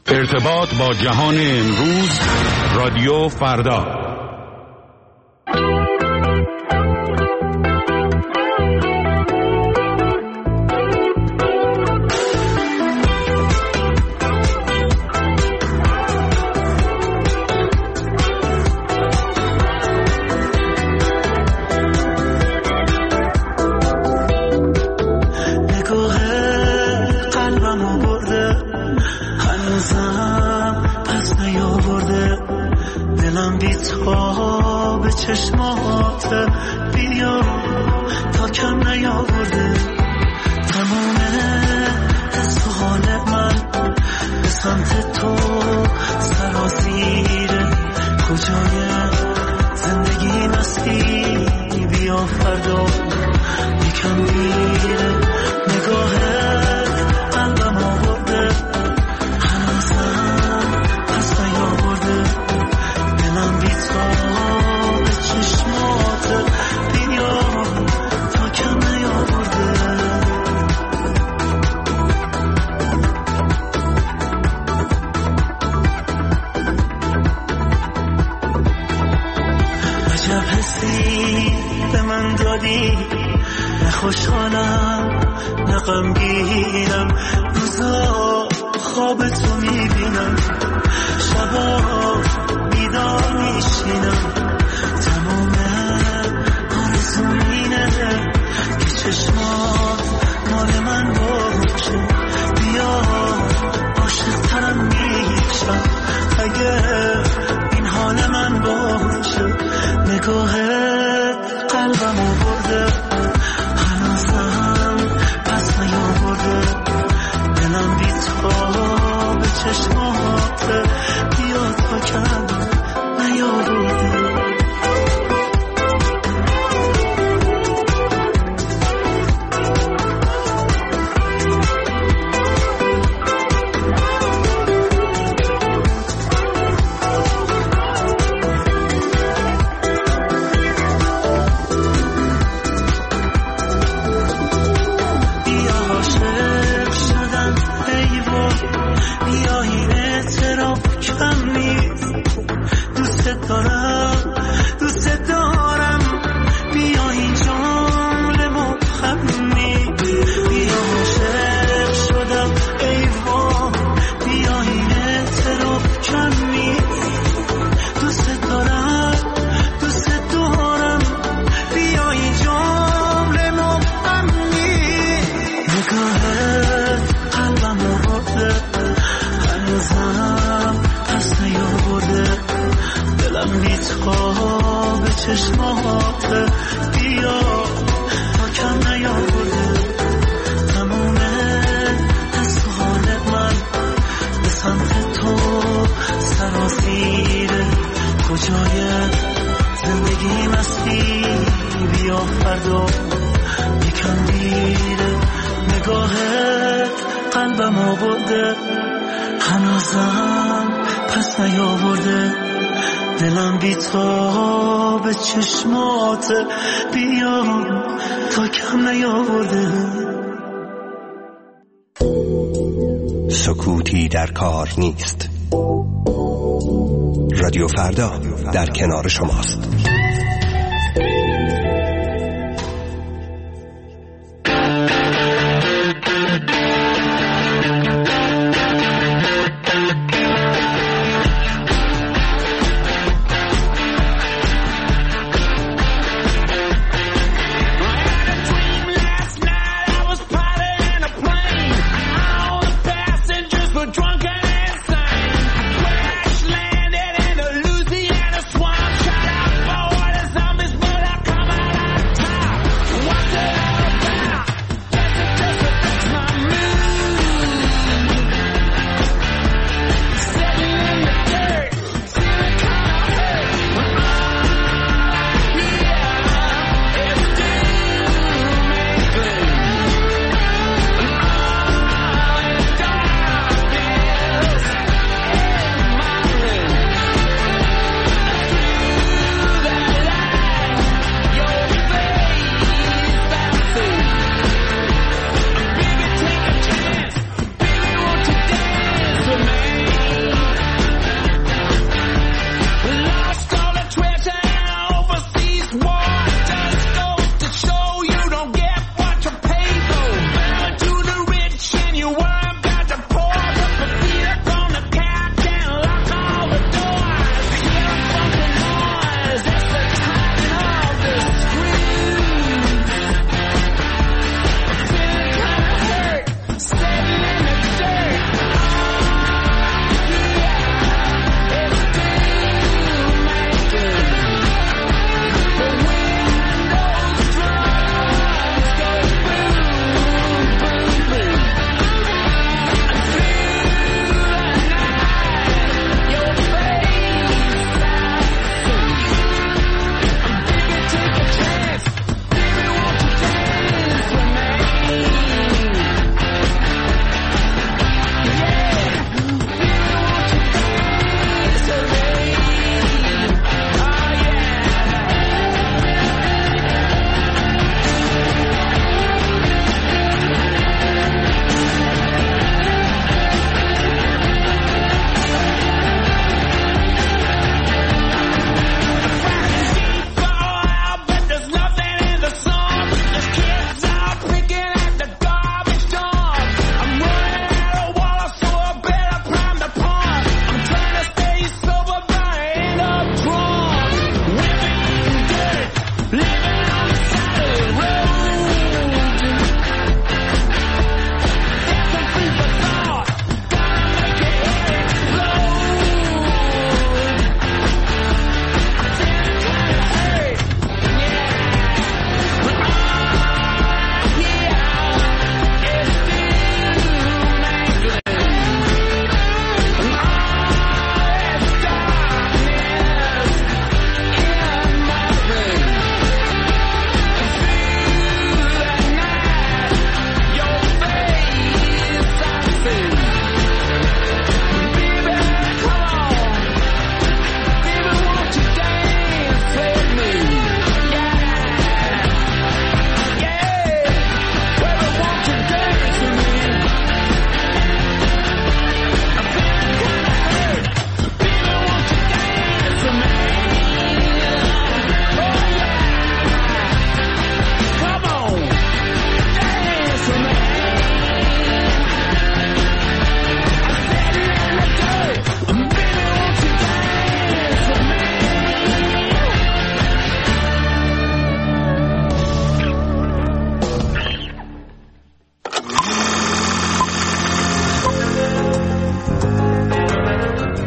ارتباط با جهان امروز، رادیو فردا. چشمات بیا تا کم نیاورده تمام حس و حال من به سمت تو سرازیره کجای زندگی مستی بیا فردا یکم میره نگاهت قلبم آورده هنوزم پس نیاورده دلم بی تو چشمات بیا تا کم نیاورده عجب حسی به من دادی نه خوشحالم نه غمگینم روزا خواب تو میبینم شبا بیدار میشینم که چشمات مال من باشه بیا عاشق ترم میشم اگه این حال من باشه نگاهت قلبم آورده هنوزم پس نیاورده دلم بی تو به چشمات بیا تا کم نیاورده چشمات بیا تا کم نیاورده تموم حس و حال من به سمت تو سرازیره کجای زندگی مستی بیا فردا یکم میره نگاهت قلبم آورده هنوزم پس نیاورده دلم بی تو به چشمات بیا تا کم نیاورده سکوتی در کار نیست. رادیو فردا در کنار شماست. Louisiana swamp, shut up, boy.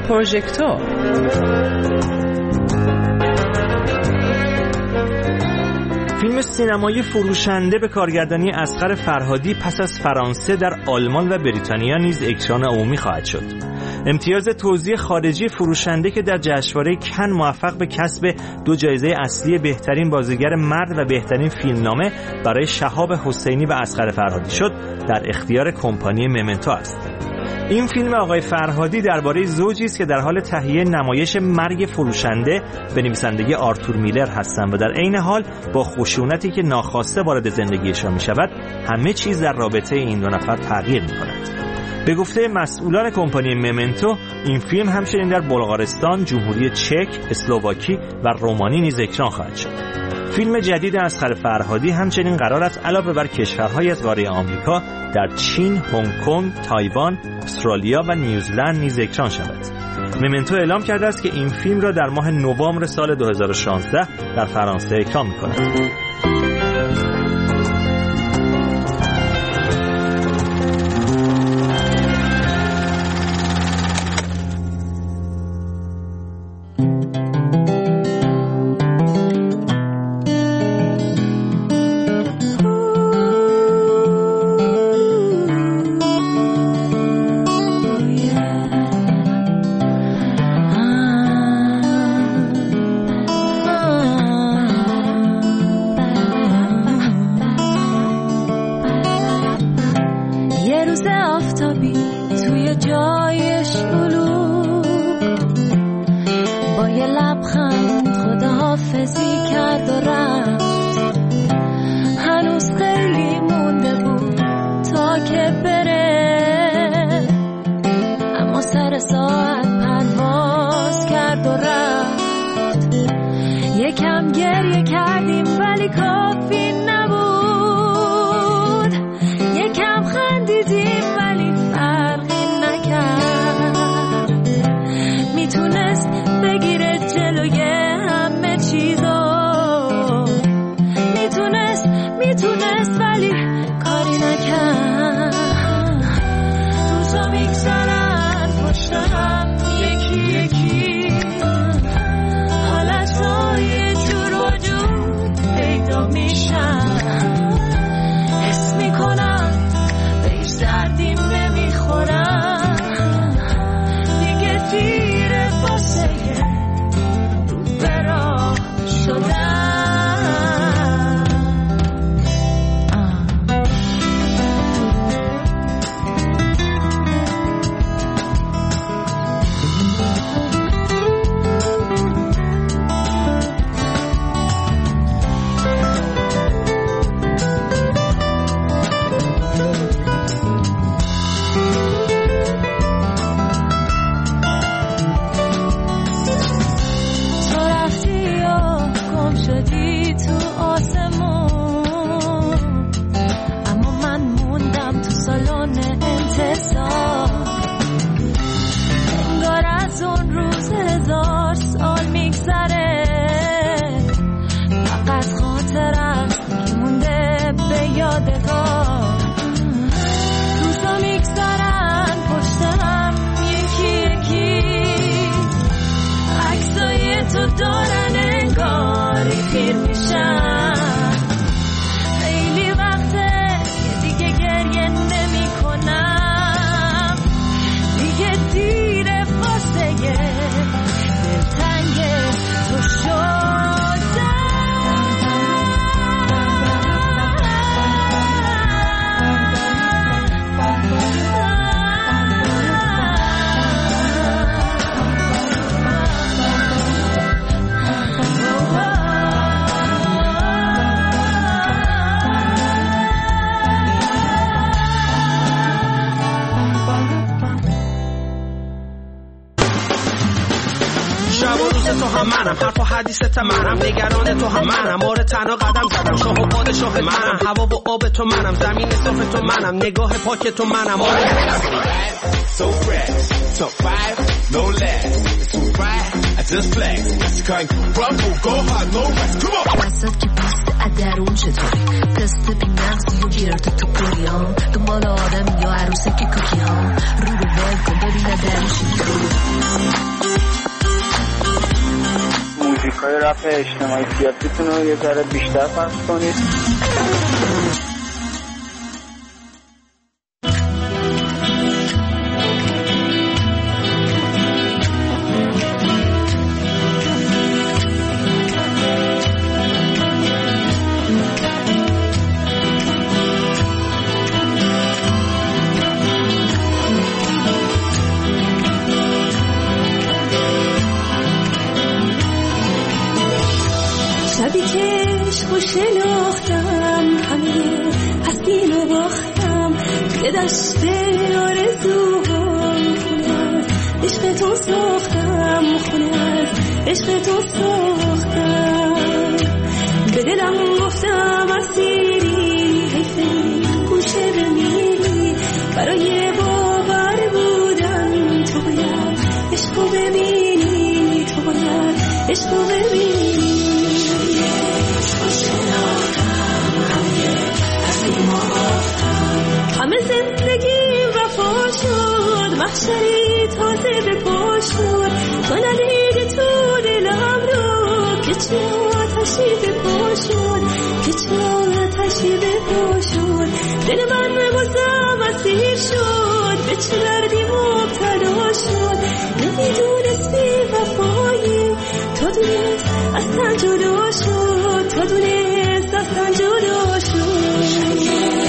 پروژکتور. فیلم سینمایی فروشنده به کارگردانی اصغر فرهادی پس از فرانسه در آلمان و بریتانیا نیز اکران عمومی خواهد شد. امتیاز توزیع خارجی فروشنده که در جشنواره کن موفق به کسب 2 جایزه اصلی بهترین بازیگر مرد و بهترین فیلمنامه برای شهاب حسینی و اصغر فرهادی شد در اختیار کمپانی ممنتو است. این فیلم آقای فرهادی درباره زوجی است که در حال تهیه نمایش مرگ فروشنده به نویسندگی آرتور میلر هستند و در عین حال با خشونتی که ناخواسته وارد زندگیشان می شود همه چیز در رابطه این 2 نفر تغییر می کند. به گفته مسئولان کمپانی ممنتو این فیلم همچنین در بلغارستان، جمهوری چک، اسلواکی و رومانی نیز اکران خواهد شد. فیلم جدید اصغر فرهادی همچنین قرار است علاوه بر کشورهای از قاره آمریکا در چین، هنگ کنگ، تایوان، استرالیا و نیوزلند نیز اکران شود. ممنتو اعلام کرده است که این فیلم را در ماه نوامبر سال 2016 در فرانسه اکران می‌کند. حرف و حدیثت منم، نگران تو هم منم، آره تنها قدم زدم، شاه و پادشاه منم، هوا و آب تو منم، زمین صاف تو منم، نگاه پاک تو منم، آره so fresh, top 5, no less, too bright, I just flex, you can't rumble, go hard, no rest, come on. دستت که پست ادرون چطوری، تست بی مغزی و گیرت تو پوریان، دنبال آدم یا عروسه که کوکی ها، رو ول کن ببینه درش چی رپ اجتماعی سیاسیتون رو یه ذره بیشتر پخش کنید. شبی که عشق و شناختم همه هستیم و باختم توی دشت آرزوهام خونه از عشق تو ساختم خونه از عشق تو ساختم به دلم گفتم اسیری حیفه گوشه بمیری برای باور بودن تو باید عشق رو ببینی تو باید عشق رو ببینی همه زندگی وفا شد محشری تازه به پا شد تو ندیدی تو دلم رو که چه آتشی به پا شد که چه آتشی به پا شد دل من بازم اسیر شد به چه دردی مبتلا شد نمیدونست بی وفایی تا دونست اصلا جدا شد تا دونست اصلا جدا شد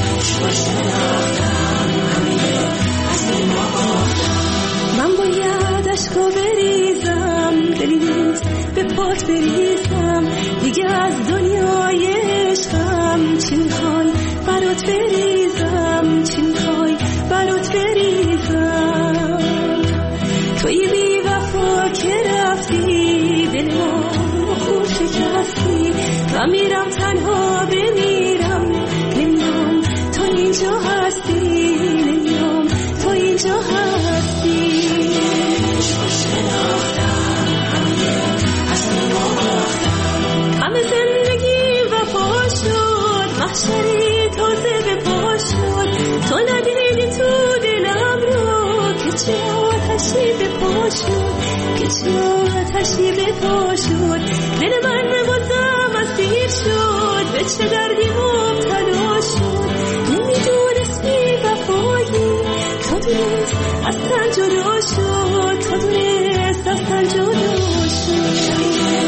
من باید عشقا بریزم دلی نیست به پات بریزم دیگه از دنیای عشقم چی میخوای برات بریزم چی میخوای برات بریزم توی بی وفا که رفتی دل ما خوب شکستی و میرم تنها بمیرم نمیام تو اینجا هستی نمیام تو اینجا هستی همه زندگی وفا شد محشری تازه به پا شد تو ندیدی تو دلم رو که چه آتشی به پا شد که چه آتشی به پا شد دل من بازم اسیر شد به چه دردی مبتلا شد نمیدونست بی وفایی تا دونست اصلا جدا شد تا دونست اصلا جدا شد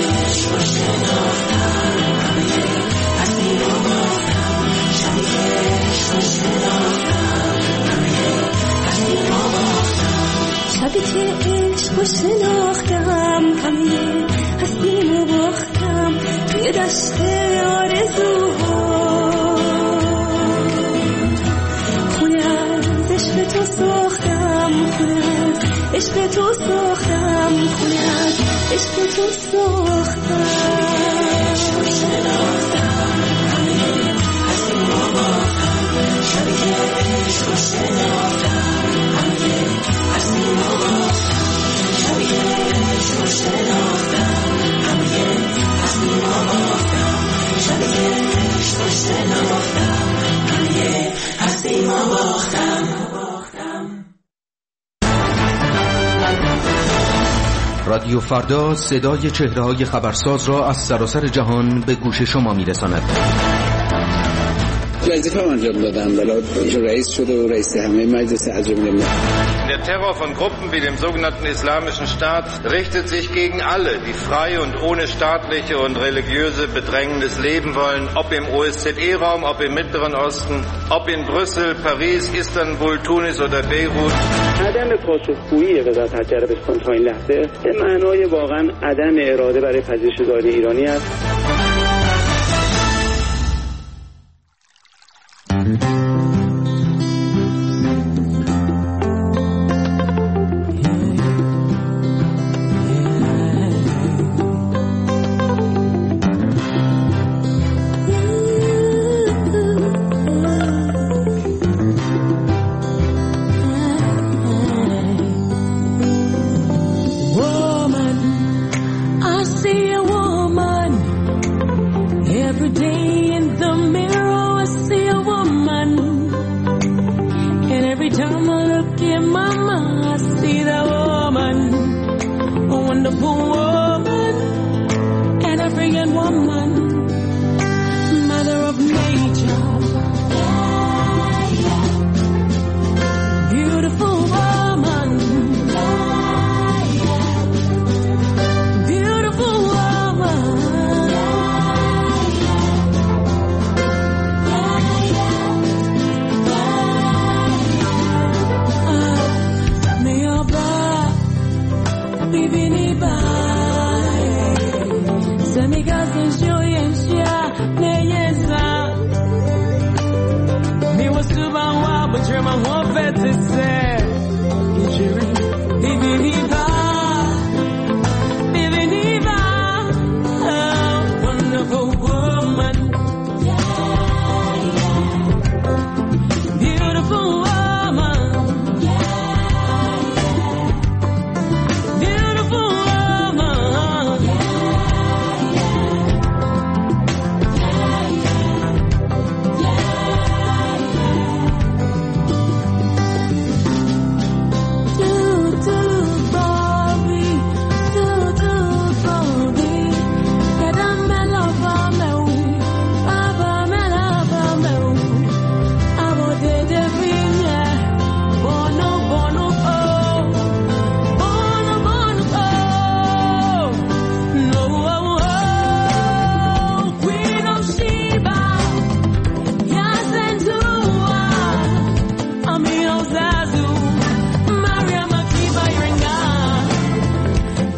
شبی که عشق و شناختم همه هستیم و باختم توی دشت آرزوها خونه از عشق تو ساختم خونه از عشق تو ساختم خونه از عشق تو ساختم شبی که عشق و شناختم همه هستیم و باختم شبی که عشق و شناختم همه هستیم و باختم شبی که عشق و شناختم همه هستیم و باختم رادیو فردا صدای چهره‌های خبرساز را از سراسر جهان به گوش شما می‌رساند. وظیفه انجام دادم بلا رئیس شده و رئیس همه مجلس عجم ملت. Der Terror von Gruppen wie dem sogenannten Islamischen Staat richtet sich gegen alle, die frei und ohne staatliche und religiöse Bedrängnis leben wollen, ob im OSZE-Raum, ob im Mittleren Osten, ob in Brüssel, Paris, Istanbul, Tunis oder Beirut. عدم پاسخگویی وزارت خارجه عربستان تا این لحظه به معنای واقعا عدم اراده برای پذیرش ظاهری ایرانی است.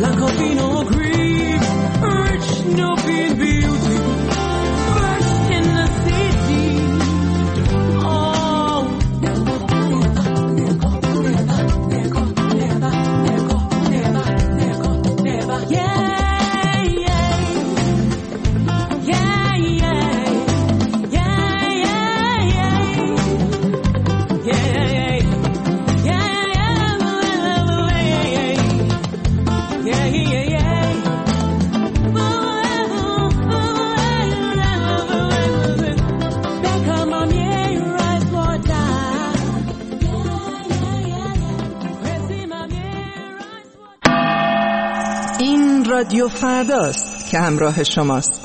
lack of no grief, rich no being beauty, first in the city. Oh, never, yeah. این رادیو فرداست که همراه شماست.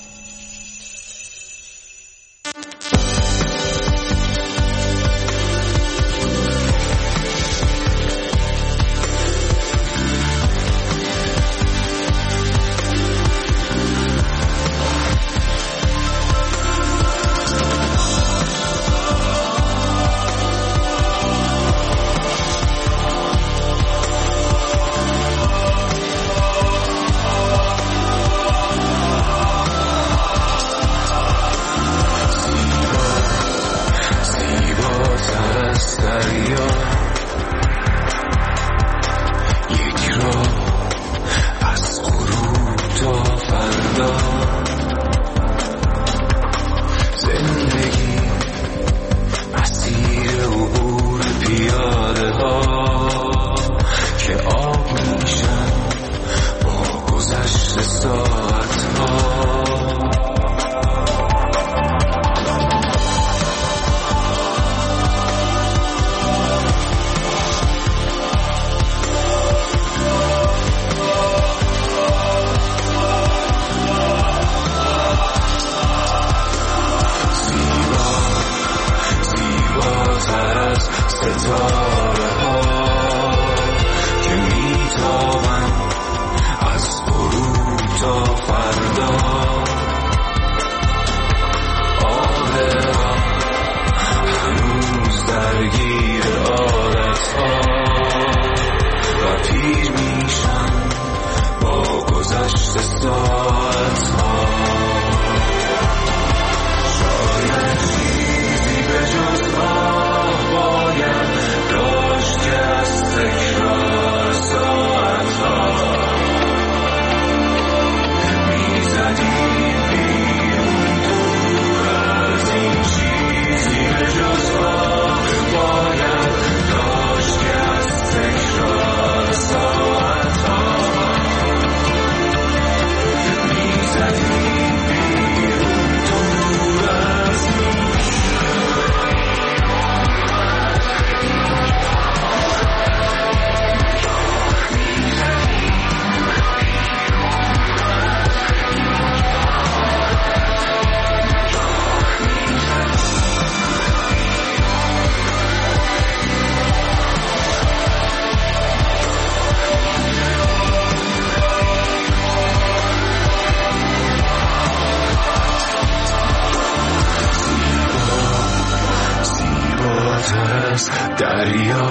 دریا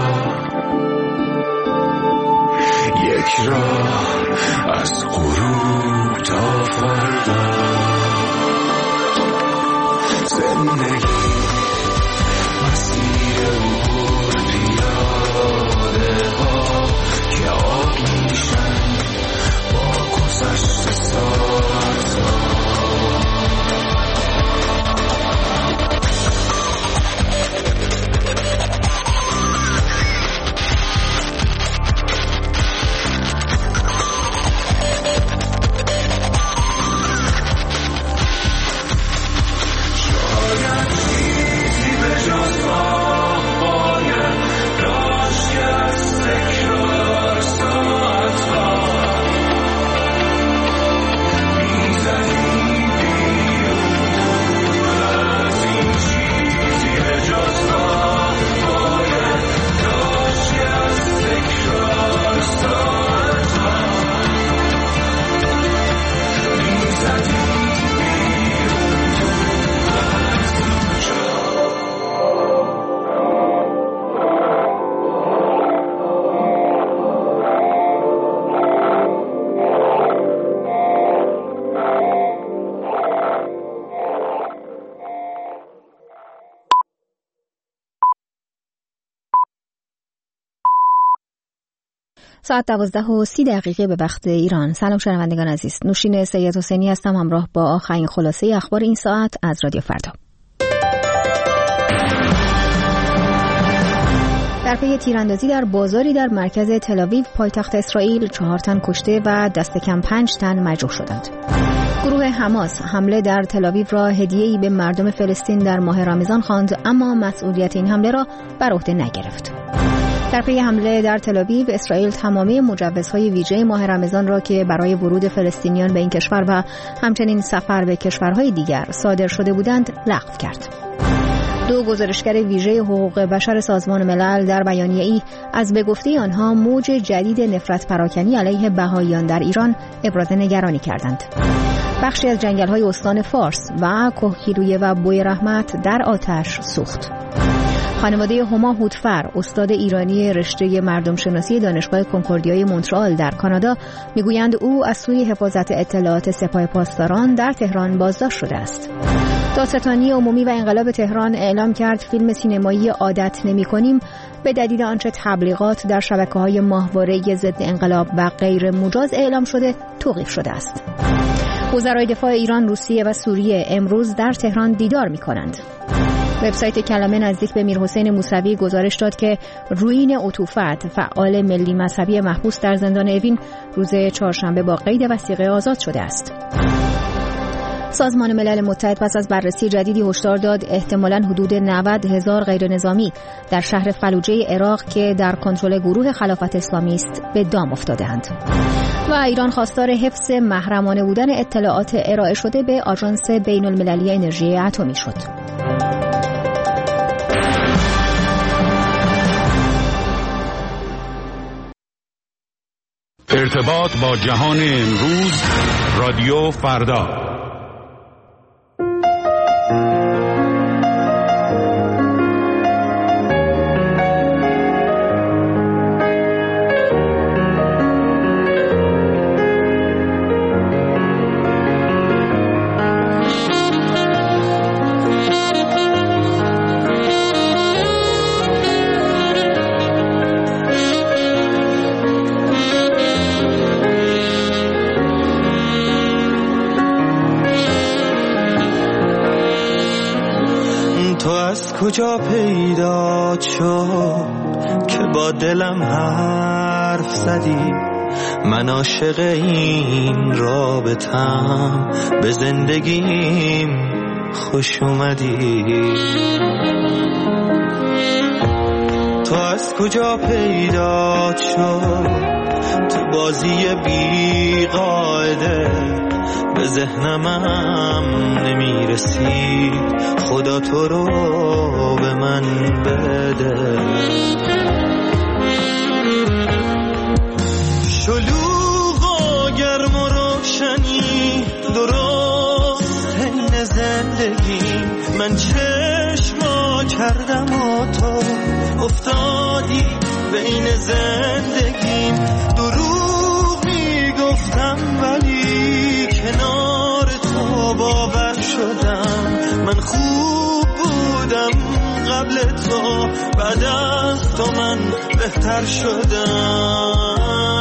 یک راه از غروب تا فردا، زندگی مسیر عبور پیاده ها که آب میشن با گذشت ساعت ها. ساعت 12:30 به وقت ایران. سلام شنوندگان عزیز. نوشین سید حسینی هستم همراه با آخرین خلاصه اخبار این ساعت از رادیو فردا. در پی تیراندازی در بازاری در مرکز تل‌آویو پایتخت اسرائیل 4 تن کشته و دست کم 5 تن مجروح شدند. گروه حماس حمله در تل‌آویو را هدیه‌ای به مردم فلسطین در ماه رمضان خواند، اما مسئولیت این حمله را بر عهده نگرفت. در پی حمله در تل‌آویو اسرائیل تمامی مجوزهای ویژه ماه رمضان را که برای ورود فلسطینیان به این کشور و همچنین سفر به کشورهای دیگر صادر شده بودند لغو کرد. 2 گزارشگر ویژه حقوق بشر سازمان ملل در بیانیه‌ای از به گفته آنها موج جدید نفرت پراکنی علیه بهائیان در ایران ابراز نگرانی کردند. بخشی از جنگل‌های استان فارس و کوهگیلویه و بوی رحمت در آتش سوخت. خانواده هما هودفر، استاد ایرانی رشته مردم شناسی دانشگاه کنکوردیای مونترال در کانادا، میگویند او از سوی حفاظت اطلاعات سپاه پاسداران در تهران بازداشت شده است. دادستانی عمومی و انقلاب تهران اعلام کرد فیلم سینمایی عادت نمی‌کنیم به دلیل آنچه تبلیغات در شبکه‌های ماهواره ضد انقلاب و غیر مجاز اعلام شده توقیف شده است. وزرای دفاع ایران، روسیه و سوریه امروز در تهران دیدار می‌کنند. وبسایت کلمه نزدیک به میرحسین موسوی گزارش داد که رویین عطوفت، فعال ملی مذهبی محبوس در زندان اوین، روز چهارشنبه با قید وثیقه آزاد شده است. سازمان ملل متحد پس از بررسی جدیدی هشدار داد احتمالاً حدود 90,000 غیرنظامی در شهر فلوجه عراق که در کنترل گروه خلافت اسلامی است به دام افتاده‌اند. و ایران خواستار حفظ محرمانه بودن اطلاعات ارائه شده به آژانس بین‌المللی انرژی اتمی شد. ارتباط با جهان امروز، رادیو فردا. کجا پیدا شد که با دلم حرف زدی؟ من عاشق این رابطم، به زندگیم خوش اومدی. تو از کجا پیدا شد تو بازی بی قاعده؟ به ذهنم نمیرسید، خدا تو رو به من بده. شلوغ و گرم و روشنی درست حین زندگی، من چشما کردم و تو افتادی بین زندگیم. دروغ میگفتم ولی کنار تو باور شدم. من خوب بودم قبل تو، بعد از تو من بهتر شدم.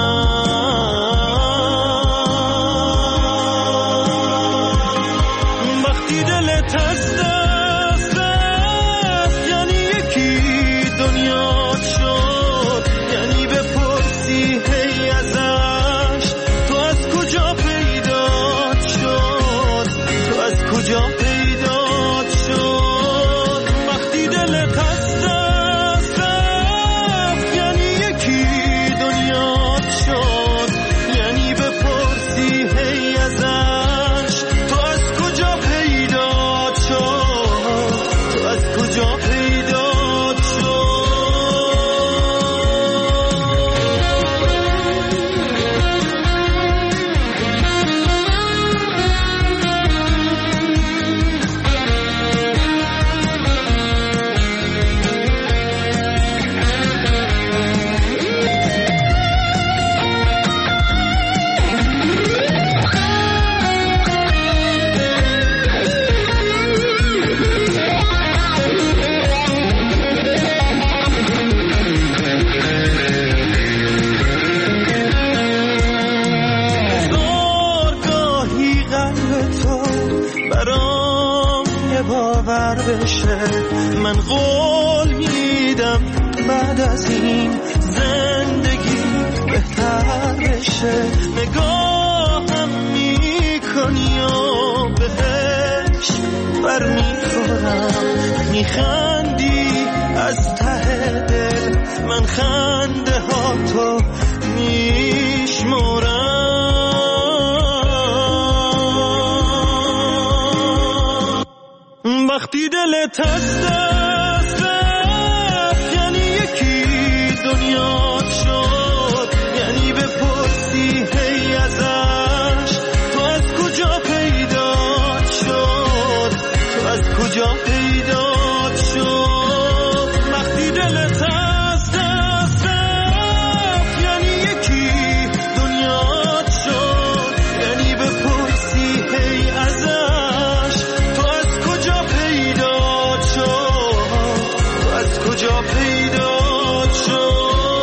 وقتی دلت از دست رفت یعنی یکی دنیا شد، یعنی بپرسی هی ازش تو از کجا پیدا شد، تو از کجا پیدا شد. وقتی دلت از دست رفت یعنی یکی من قول میدم بعد از این زندگی بهتر بشه. نگاهم میکنی و بهش بر میخورم، میخندی از ته دل، من خنده ها تو میشمرم. وقتی دلت از دست رفت یعنی یکی دنیا شد، یعنی بپرسی هی ازش تو از کجا پیدا شد، تو از کجا پیدا شد. وقتی دلت از دست رفت یعنی یکی دنیا شد، یعنی بپرسی هی ازش تو از کجا پیدا شد، تو از کجا پیدا شد.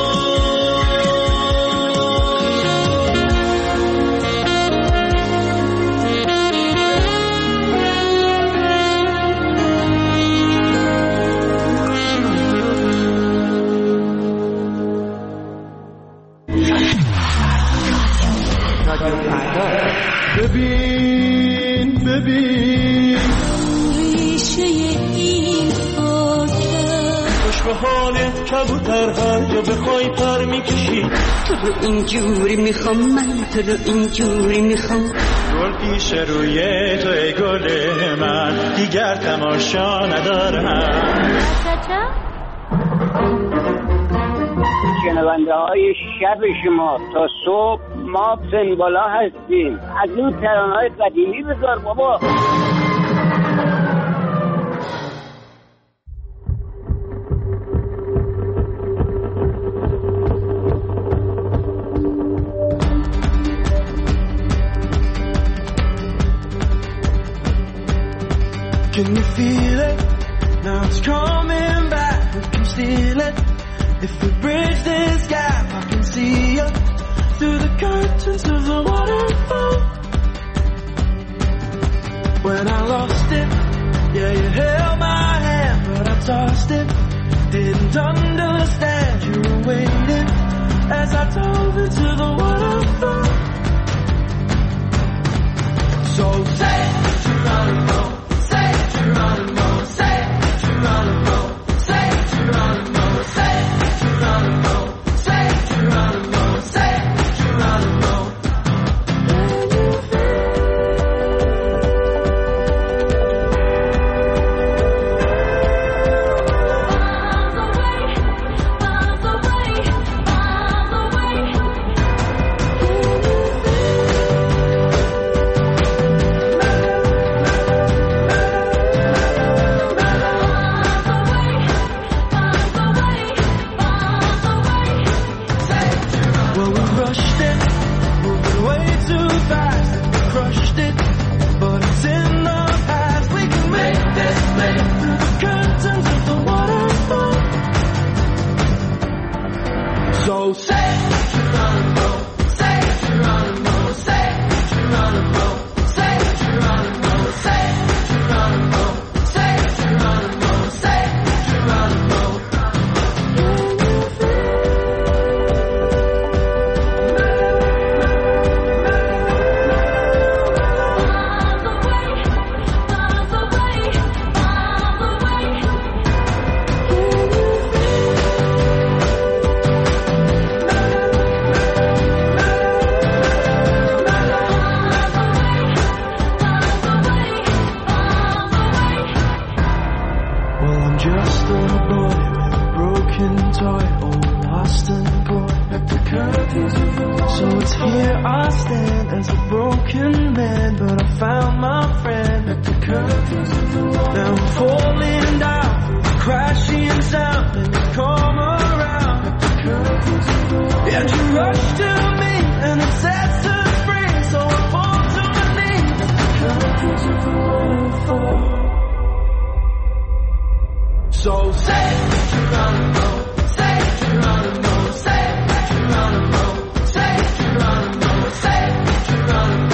ببین ببین ریشه این خاکه، خوش به حالت کبوتر هر جا بخوای پر میکشی. تو رو اینجوری میخوام، من تو رو اینجوری میخوام. گل پیش روی تو ای گل من، دیگر تماشا ندارم. شنونده های شب شما تا صبح ما سنبالا هستیم. از اون ترانه‌های قدیمی بذار بابا. Can you feel it? Now it's coming back. We can steal it. If we bridge this gap, I can see you through the curtains of the waterfall. When I lost it, yeah, you held my hand, but I tossed it. Didn't understand you were waiting as I dove into the waterfall. So say Geronimo, say Geronimo, say Geronimo, say Geronimo, say Geronimo, say Geronimo, say Geronimo.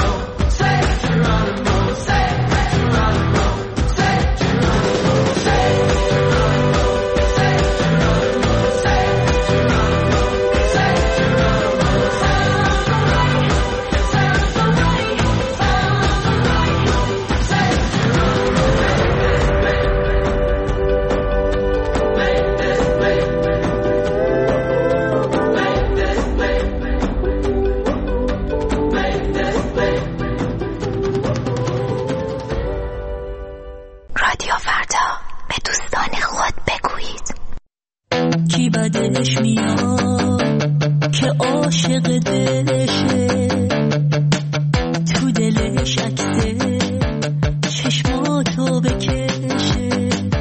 Say عاشق دلشه تو دلش عکسه چشماتو بکشه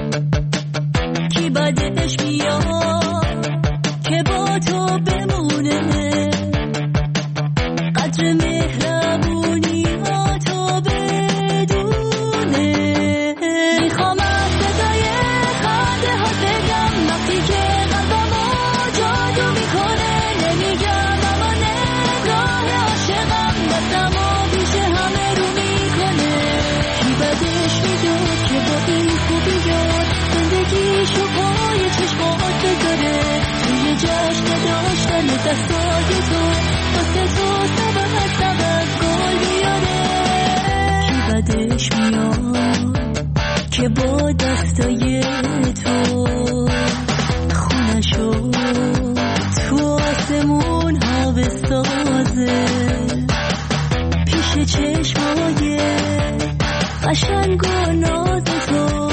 کی بعدش میاد که با تو بمونه قدر مهربونی ها تو بدونه میخوام از صدای خنده ها بگم وقتی که قلبمو جادو میکنه نمیگم اما نگاه عاشقم دستمو بیش همه رو میکنه کی بدش میداد که با این خوبی یاد زندگیشو پای چشمات بذاره توی جشن داشتن دستای تو واسه تو سبب گل بیاره کی بدش میاد که با دستای تو خونشو تو آسمون ها بسازه پیش چشمای قشنگ و ناز تو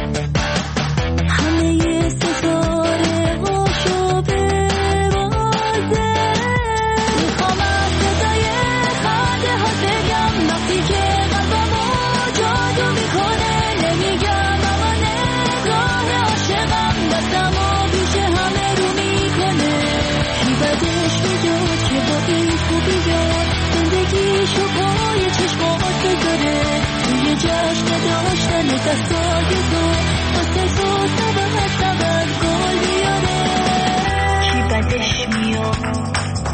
همه ستاره هاشو ببازه میخوام از صدای خنده ها بگم وقتی که قلبمو جادو میکنه نمیگم اما نگاه عاشقم دستمو بیش همه رو میکنه کی بدش میداد که با این خوبی یاد زندگیشو پای چشمات بذاره توی جشن داشتن دستای تو واسه تو سبب گل بیاره کی بدش میاد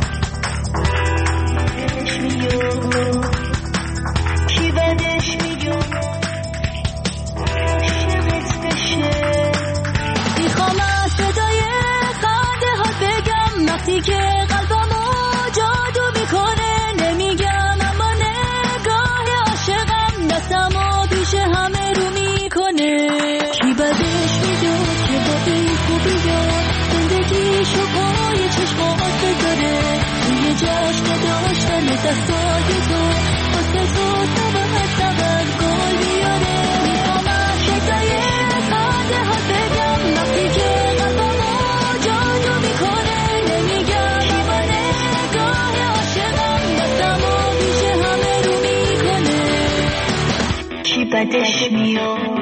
کی بدش میاد عاشقت بشه میخوام از صدای خنده ها بگم وقتی که قلبمو جادو میکنه نمیگم اما نگاه عاشقم دستمو بیش همه رو میکنه کی بدش میداد که با این خوبی یاد زندگیشو پای چشمات بذاره توی جشن داشتن دستای تو واسه تو سبب گل بیاره میخوام از صدای خنده ها بگم وقتی که قلبمو جادو میکنه نمیگم اما نگاه عاشقم دستمو بیش همه رو میکنه کی بدش میاد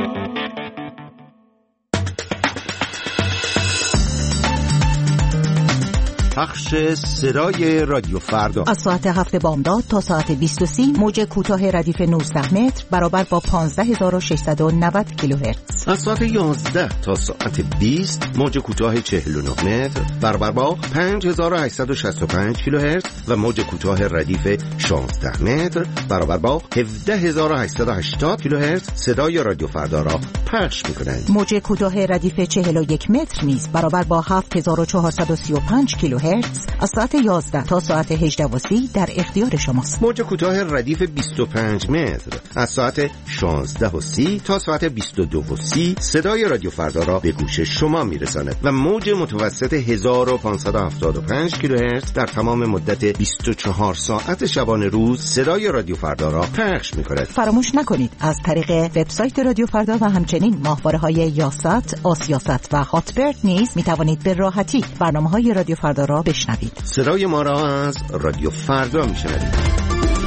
پخش صدای رادیو فردا از ساعت 7 بامداد تا ساعت 20:30 موج کوتاه ردیف 19 متر برابر با 15690 کیلوهرتز. از ساعت 11 تا ساعت 20 موج کوتاه 49 متر برابر با 5865 کیلوهرتز و موج کوتاه ردیف 16 متر برابر با 17880 کیلوهرتز صدای رادیو فردا را پخش می‌کنند. موج کوتاه ردیف 41 متر نیز برابر با 7435 کیلوهرتز از ساعت 11 تا ساعت 18:30 در اختیار شماست. موج کوتاه ردیف 25 متر از ساعت 16:30 تا ساعت 22:30 صدای رادیو فردا را به گوش شما میرساند و موج متوسط 1575 کیلوهرتز در تمام مدت 24 ساعت شبانه روز صدای رادیو فردا را پخش می‌کند. فراموش نکنید از طریق وبسایت رادیو فردا و همچنین ماهواره‌های یاست، آسیاست و هاتبرد نیز می‌توانید به راحتی برنامه‌های رادیو فردا را بشنوید. صدای ما را از رادیو فردا میشنوید.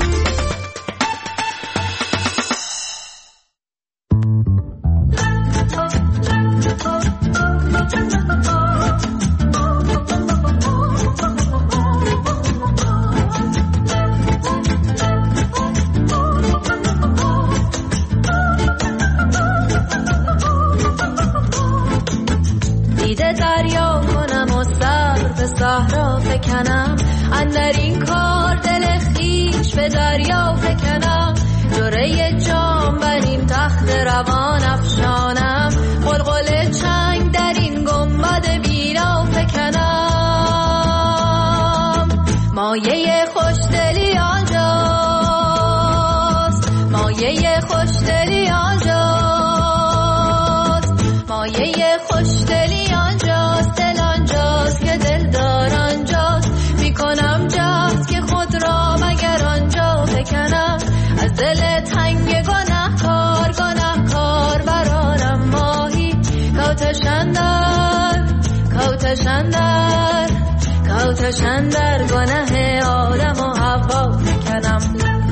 دیده دریا کنم و سر به صحرا فکنم اندر این کار دل خیش به دریا فکنم جوره جام بر این تخت روان افشانم قلقل چنگ در این گنبد بیرا فکنم مایه خوشدلی آنجاست مایه خوشدلی آنجاست مایه خوشدلی آنجاست دل آنجاست که دل دار آنجاست میکنم جهد که خود را مگر آنجا بکنم از دل تنگ گناه برارم ماهی کوتشندر آتشن در گناه آدم و حوا فکنم.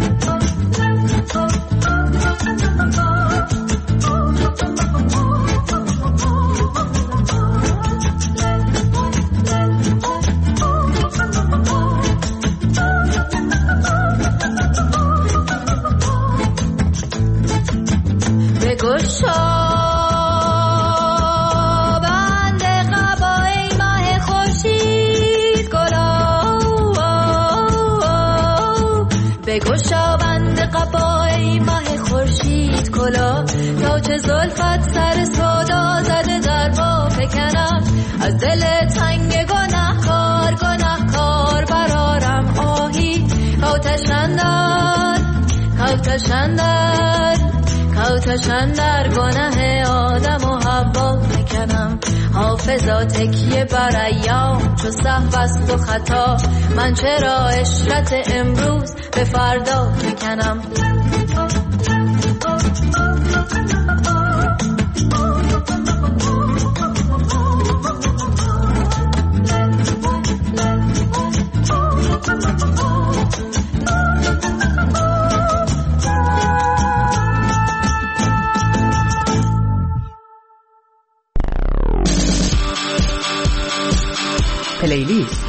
گشابند قبای ماه خورشید کلا تا چه زلفت سر صدا زده در با فکنم. از دل تنگ گناهکار برارم آهی. کوتشن در گناه آدم و حوا فکنم. حافظا تکیه بر ایام چو سهو است و خطا. من چرا عشرت امروز به فردا فکنم. پلیلیست.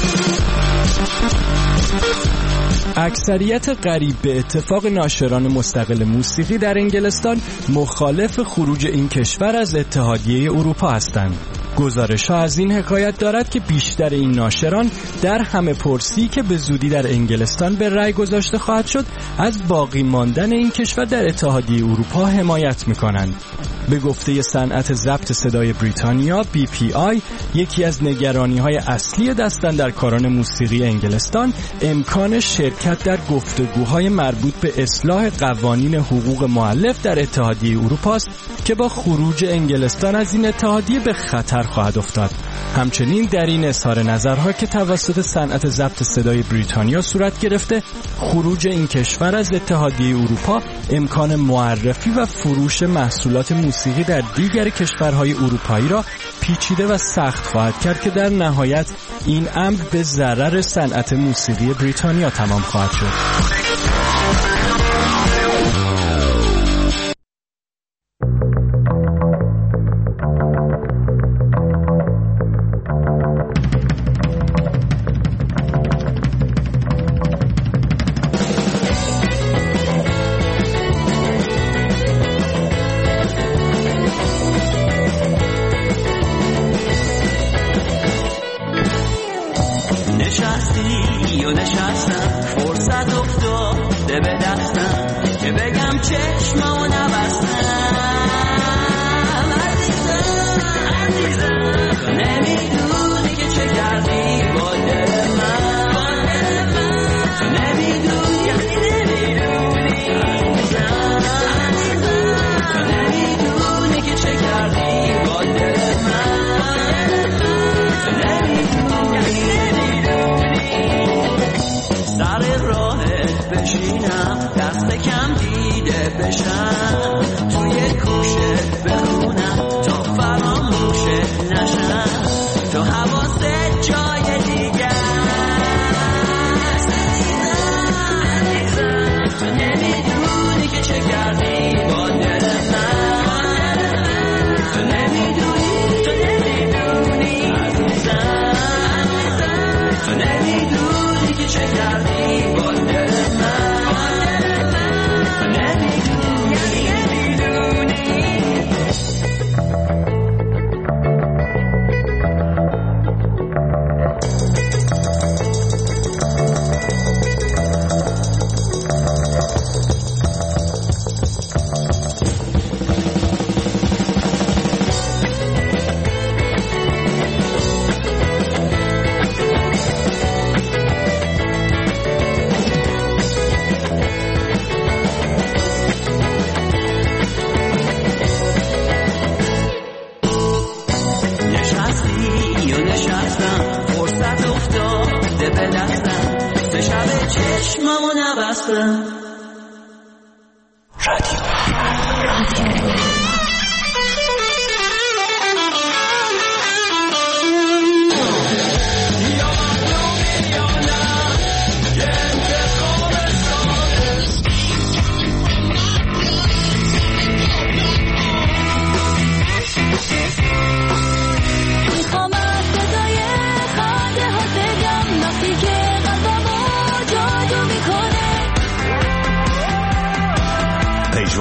اکثریت قریب به اتفاق ناشران مستقل موسیقی در انگلستان مخالف خروج این کشور از اتحادیه اروپا هستند. گزارش‌ها از این حکایت دارد که بیشتر این ناشران در همه پرسی که به زودی در انگلستان به رأی گذاشته خواهد شد از باقی ماندن این کشور در اتحادیه اروپا حمایت می‌کنند. به گفته صنعت ضبط صدای بریتانیا BPI، یکی از نگرانی‌های اصلی دستاندرکاران موسیقی انگلستان امکان شرکت در گفتگوهای مربوط به اصلاح قوانین حقوق مؤلف در اتحادیه اروپا است که با خروج انگلستان از این اتحادیه به خطر خواهد افتاد. همچنین در این اظهار نظرها که توسط صنعت ضبط صدای بریتانیا صورت گرفته، خروج این کشور از اتحادیه اروپا امکان معرفی و فروش محصولات موسیقی در دیگر کشورهای اروپایی را پیچیده و سخت خواهد کرد که در نهایت این امر به ضرر صنعت موسیقی بریتانیا تمام خواهد شد.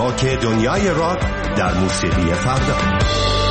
محاک دنیای راک در موسیقی فردا.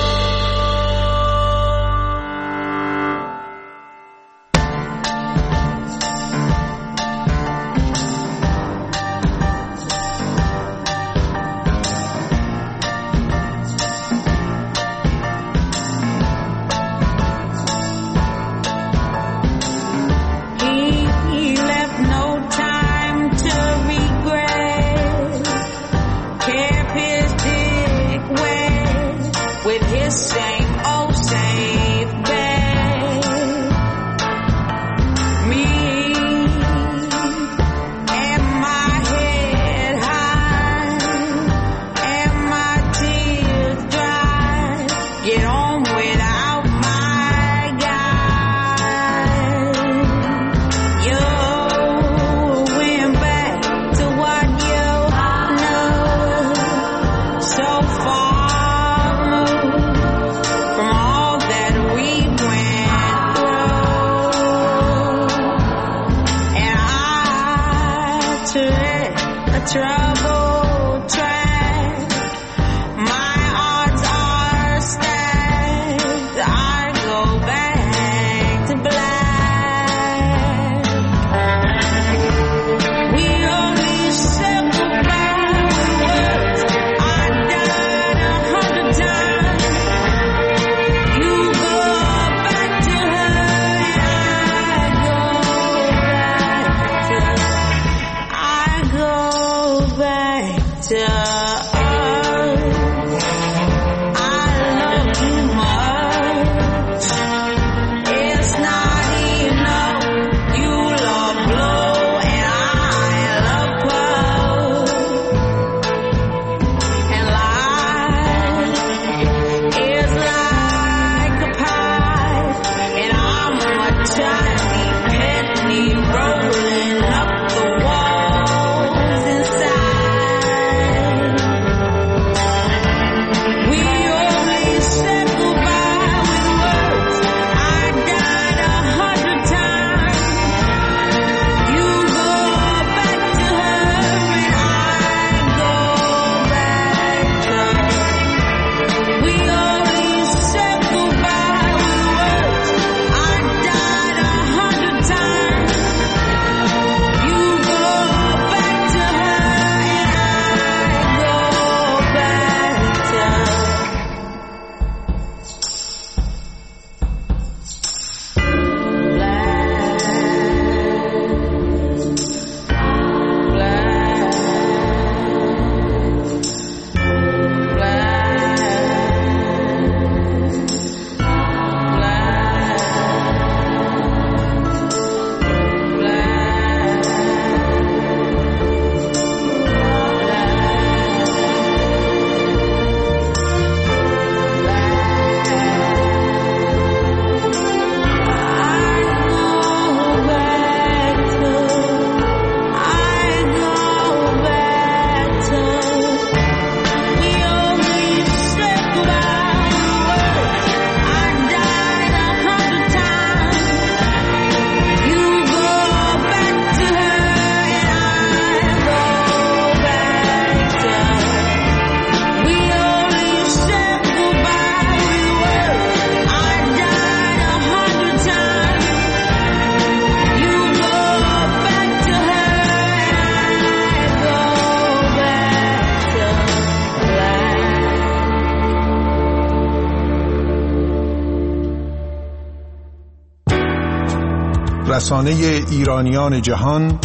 رسانه ایرانیان جهان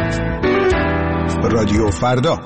رادیو فردا.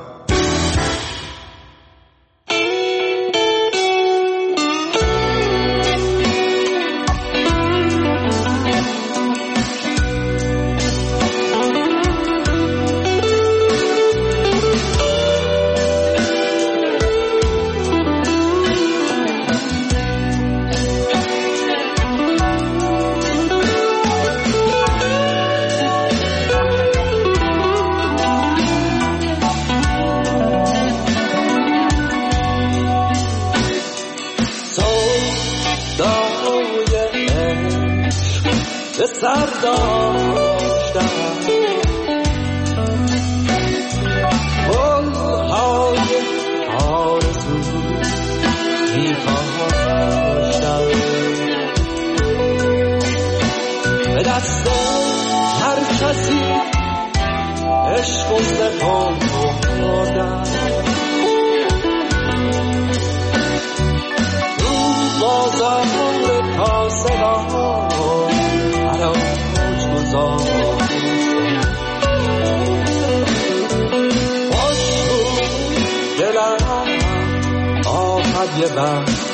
کسی عشق و سپاه بردن رو بازار کاسبان حراج گذار خوش بود دلم آمد یه وقت